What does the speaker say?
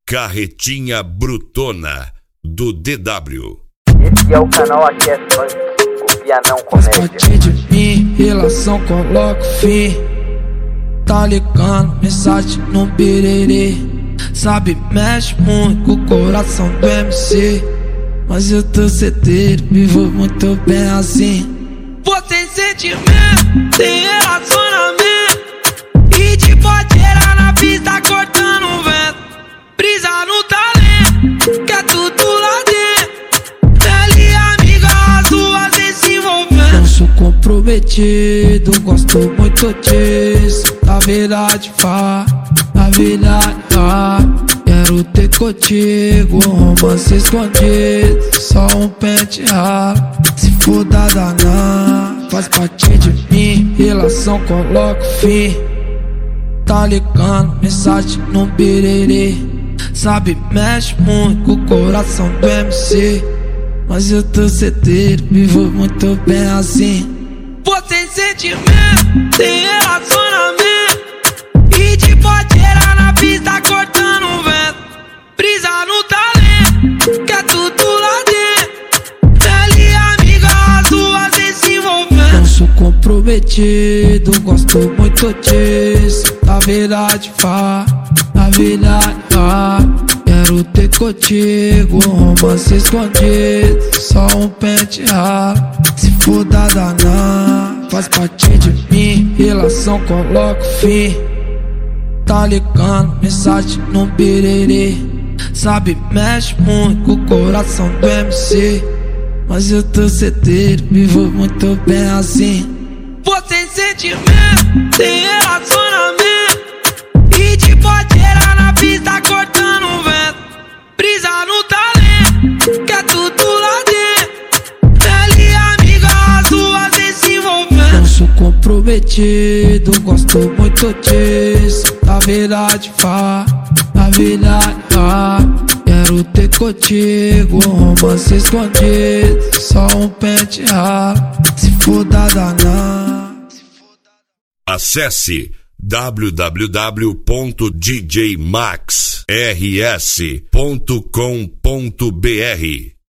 Carretinha Brutona do DW. Esse é o canal Aqui é Funk, o Pianão Comédia. Faz parte de mim, relação coloco fim. Tá ligando, mensagem no birerê. Sabe, mexe muito com o coração do MC. Mas eu tô certeiro, vivo muito bem assim. Pô, tem sentimento, tem relacionamento. E te pode gerar na pista cortando o vento. Brisa no talento, que é tudo lá dentro. Pele e amiga, as duas vêm se envolvendo. Não sou comprometido, gosto muito disso. Na verdade, na verdade, quero ter contigo um romance escondido. Só um pente ralo, se for da danar. Faz parte de mim, relação coloco fim. Tá ligando, mensagem no birerê. Sabe, mexe muito com o coração do MC. Mas eu tô certeiro, vivo muito bem assim. Pô, tem sentimento, tem relacionamento. E te pode gerar na pista cortando o vento. Brisa no talento, que é tudo lá dentro. Pele e amiga, as duas vêm se envolvendo. Não sou comprometido, gosto muito disso. Na verdade, na verdade, quero ter contigo um romance escondido. Só um pente ralo, se for da danar. Faz parte de mim, relação coloco fim. Tá ligando, mensagem no birerê. Sabe, mexe muito com o coração do MC. Mas eu tô certeiro, vivo muito bem assim. Pô, tem sentimento, tem relacionamento. E te pode gerar na pista cortando o vento. Brisa no talento, que é tudo lá dentro. Pele e amiga, as duas vêm se envolvendo. Não sou comprometido, gosto muito disso. Na verdade, na verdade, quero ter contigo um romance escondido. Só um pente ralo, se for da danar. Acesse www.djmaxrs.com.br